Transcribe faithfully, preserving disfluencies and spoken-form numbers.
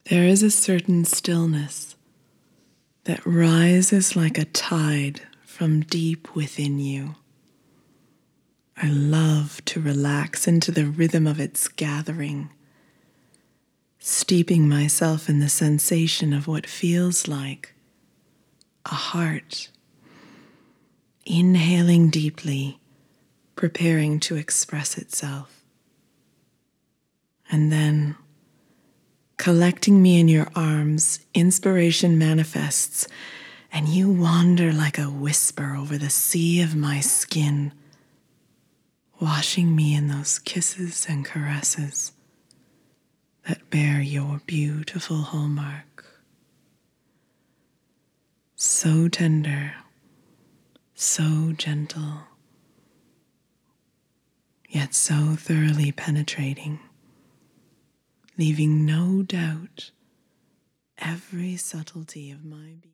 There is a certain stillness that rises like a tide from deep within you. I love to relax into the rhythm of its gathering, steeping myself in the sensation of what feels like a heart, inhaling deeply, preparing to express itself. And then, collecting me in your arms, inspiration manifests, and you wander like a whisper over the sea of my skin, washing me in those kisses and caresses that bear your beautiful hallmark. So tender, so gentle, yet so thoroughly penetrating, leaving no doubt every subtlety of my being.